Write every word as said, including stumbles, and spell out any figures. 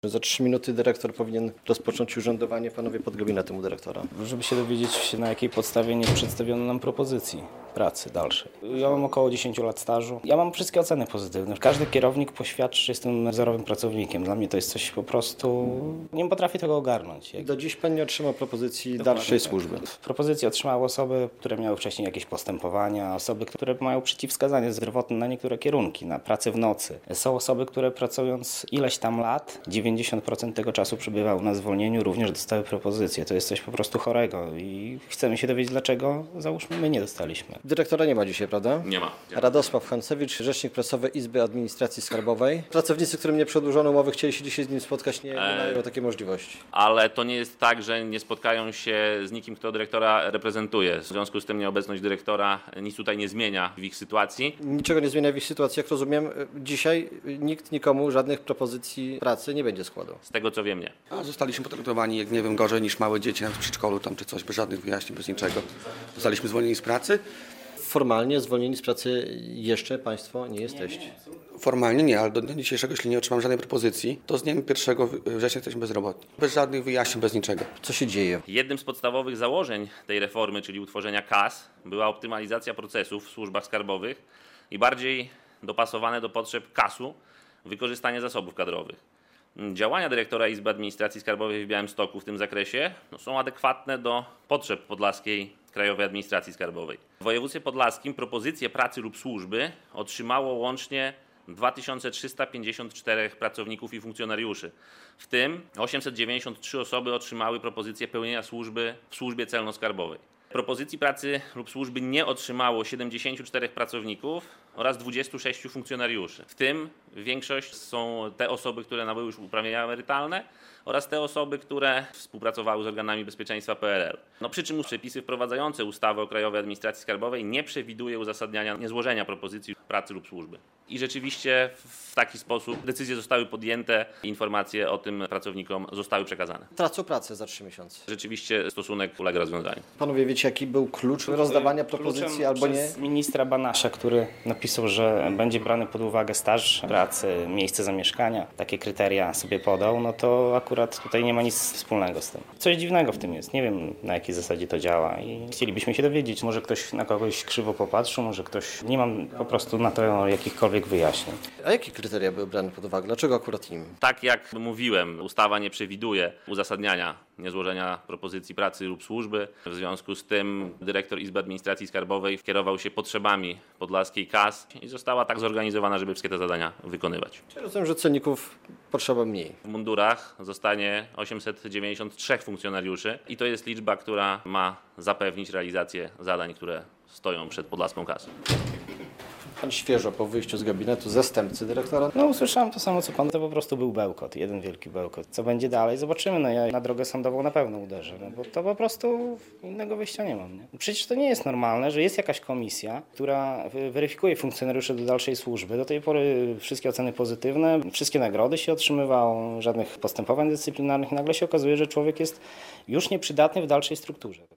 Za trzy minuty dyrektor powinien rozpocząć urzędowanie. Panowie pod gabinetem u dyrektora. Żeby się dowiedzieć, na jakiej podstawie nie przedstawiono nam propozycji pracy dalszej. Ja mam około dziesięć lat stażu. Ja mam wszystkie oceny pozytywne. Każdy kierownik poświadczy, że jestem wzorowym pracownikiem. Dla mnie to jest coś po prostu... Nie potrafię tego ogarnąć. Do dziś pan nie otrzymał propozycji Dokładnie dalszej tak. służby. Propozycje otrzymały osoby, które miały wcześniej jakieś postępowania, osoby, które mają przeciwwskazanie zdrowotne na niektóre kierunki, na pracę w nocy. Są osoby, które pracując ileś tam lat, dziewięćdziesiąt procent tego czasu przebywały na zwolnieniu, również dostały propozycje. To jest coś po prostu chorego i chcemy się dowiedzieć, dlaczego, załóżmy, my nie dostaliśmy. Dyrektora nie ma dzisiaj, prawda? Nie ma. Radosław Hancewicz, rzecznik prasowy Izby Administracji Skarbowej. Pracownicy, którym nie przedłużono umowy, chcieli się dzisiaj z nim spotkać, nie, nie mają takiej możliwości. Ale to nie jest tak, że nie spotkają się z nikim, kto dyrektora reprezentuje. W związku z tym nieobecność dyrektora nic tutaj nie zmienia w ich sytuacji. Niczego nie zmienia w ich sytuacji, jak rozumiem. Dzisiaj nikt nikomu żadnych propozycji pracy nie będzie składał. Z tego co wiem, nie. A zostaliśmy potraktowani, jak nie wiem, gorzej niż małe dzieci na przedszkolu tam czy coś, bez żadnych wyjaśnień, bez niczego. Zostaliśmy zwolnieni z pracy. Formalnie zwolnieni z pracy jeszcze państwo nie jesteście. Formalnie nie, ale do dnia dzisiejszego, jeśli nie otrzymam żadnej propozycji, to z dniem pierwszego września jesteśmy bezrobotni. Bez żadnych wyjaśnień, bez niczego. Co się dzieje? Jednym z podstawowych założeń tej reformy, czyli utworzenia K A S, była optymalizacja procesów w służbach skarbowych i bardziej dopasowane do potrzeb K A S-u wykorzystanie zasobów kadrowych. Działania dyrektora Izby Administracji Skarbowej w Białymstoku w tym zakresie no, są adekwatne do potrzeb podlaskiej Krajowej Administracji Skarbowej. W województwie podlaskim propozycje pracy lub służby otrzymało łącznie dwa tysiące trzysta pięćdziesiąt cztery pracowników i funkcjonariuszy, w tym osiemset dziewięćdziesiąt trzy osoby otrzymały propozycję pełnienia służby w służbie celno-skarbowej. Propozycji pracy lub służby nie otrzymało siedemdziesięciu czterech pracowników oraz dwudziestu sześciu funkcjonariuszy. W tym większość są te osoby, które nabyły już uprawnienia emerytalne oraz te osoby, które współpracowały z organami bezpieczeństwa P R L. No, przy czym przepisy wprowadzające ustawę o Krajowej Administracji Skarbowej nie przewiduje uzasadniania niezłożenia propozycji pracy lub służby. I rzeczywiście w taki sposób decyzje zostały podjęte, informacje o tym pracownikom zostały przekazane. Tracą pracę za trzy miesiące. Rzeczywiście stosunek ulega rozwiązaniu. Panowie wiecie, jaki był klucz rozdawania propozycji Kluczem albo nie? przez ministra Banasia, który napisał, że będzie brany pod uwagę staż pracy, miejsce zamieszkania. Takie kryteria sobie podał, no to akurat tutaj nie ma nic wspólnego z tym. Coś dziwnego w tym jest. Nie wiem, na jakiej zasadzie to działa i chcielibyśmy się dowiedzieć. Może ktoś na kogoś krzywo popatrzył, może ktoś... Nie mam po prostu na to jakichkolwiek wyjaśnień. A jakie kryteria były brane pod uwagę? Dlaczego akurat im? Tak jak mówiłem, ustawa nie przewiduje uzasadniania niezłożenia propozycji pracy lub służby. W związku z tym dyrektor Izby Administracji Skarbowej kierował się potrzebami podlaskiej K A S i została tak zorganizowana, żeby wszystkie te zadania wykonywać. Rozumiem, że cenników potrzeba mniej. W mundurach zostanie osiemset dziewięćdziesiąt trzy funkcjonariuszy i to jest liczba, która ma zapewnić realizację zadań, które stoją przed podlaską K A S. Pan świeżo po wyjściu z gabinetu zastępcy dyrektora. No usłyszałem to samo co pan, to po prostu był bełkot, jeden wielki bełkot. Co będzie dalej? Zobaczymy, no ja na drogę sądową na pewno uderzę, no bo to po prostu innego wyjścia nie mam. Nie? Przecież to nie jest normalne, że jest jakaś komisja, która weryfikuje funkcjonariuszy do dalszej służby. Do tej pory wszystkie oceny pozytywne, wszystkie nagrody się otrzymywało, żadnych postępowań dyscyplinarnych. Nagle się okazuje, że człowiek jest już nieprzydatny w dalszej strukturze.